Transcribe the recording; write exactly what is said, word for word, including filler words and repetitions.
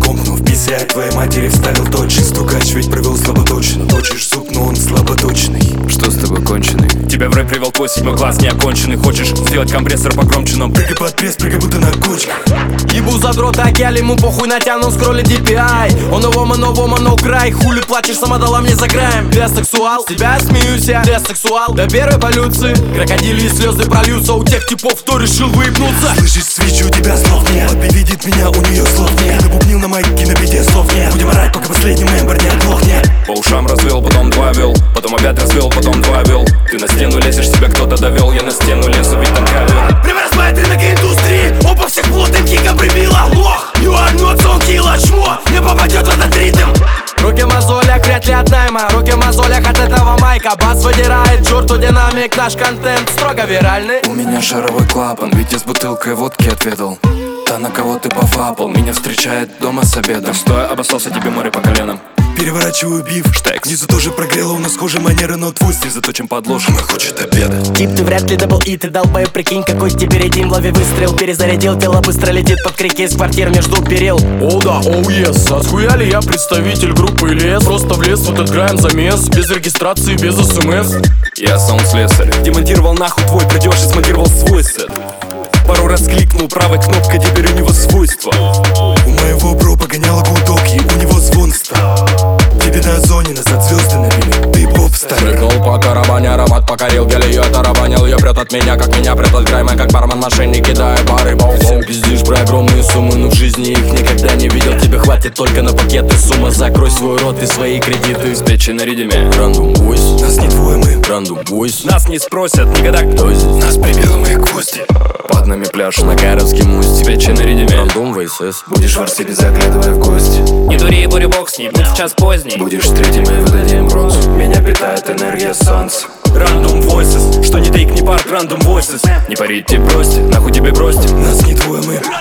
комп, но в писе от твоей матери вставил точно. Стукач ведь провел слаботочно. Точишь зуб, но он слаботочный. Что с тобой, конченый? Тебя в рэп привел твой седьмой класс неоконченный. Хочешь сделать компрессор погромче, но прыгай под пресс, прыгай будто на кочках. Ебу задрота, океали, ему похуй натяну, скролли ди пи ай. Он его нового no край. Хули плачешь, сама дала мне за краем. Ты сексуал, с тебя смеюсь я. Ты сексуал, до первой полюции. Крокодили слезы прольются у тех типов, кто решил выебнуться. Слышишь, свечу, у тебя слов нет. Подби видит меня, у нее слов нет. Набубнил на майке, на бите слов нет. Будем орать, пока последний мембер не оглохнет. По ушам развел, потом два вел. Потом опять развел, потом два вел. Ты на стену лезешь, тебя кто-то довел. Я на стену лезу, ведь там кавер. Превраз моей индустрии. Опа, всех плотным киком прибила. Лох, you are not so killer, чмо. Не попадет в этот ритм. Руки в мозолях, вряд ли от найма. Руки в мозолях от этого майка. Бас выдирает черту динамик. Наш контент строго виральный. У меня шаровой клапан, ведь я с бутылкой водки отведал. Та, на кого ты пофапал, меня встречает дома с обедом. Стой, обоссался тебе море по коленам. Переворачиваю биф, штекс. Внизу тоже прогрело, у нас схожи манеры, но твист. Заточим подложку, она хочет обеда. Тип, ты вряд ли дабл и, ты долбоеб, прикинь, какой теперь один. Лови выстрел, перезарядил, тело быстро летит под крики из квартир между перил. Оу да, оу ес, а схуяли я представитель группы Лес. Просто влез в этот грайм замес, без регистрации, без смс. Я саунд-слесарь. Демонтировал нахуй твой, придешь и смонтировал свой сет. Пару раз кликнул правой кнопкой, теперь у него свойства. У моего бро погоняло гудок, и у него звон стал. Тебе на зоне назад звезды набили, ты поп-стар. Прыгнул по карабане, аромат покорил, гель ее тарабанил. Ее прет от меня, как меня прет от грайма. Как бармен мошенник, кидая бары, бау. Всем пиздишь про огромные суммы, но в жизни их никогда не видел. Тебе хватит только на пакеты, сумма. Закрой свой рот и свои кредиты. Спечи на ридиме. Рандом бойс, Нас не двое, мы рандом бойс. Нас не спросят никогда, кто здесь. Нас прибило мои гвозди. Под нами пляж на Кайровский мост. Спечи на ридиме. Рандом ВСС. Будешь в арсебе, заглядывая в гости. Не дури, бурю-бокс, не будь сейчас поздний. Будешь третьим, мы выдадим бронзу. Меня питает энергия солнца. Random voices, что не тейк, не парк, random voices. Не парите, бросьте, нахуй тебе бросьте. Нас не двое, мы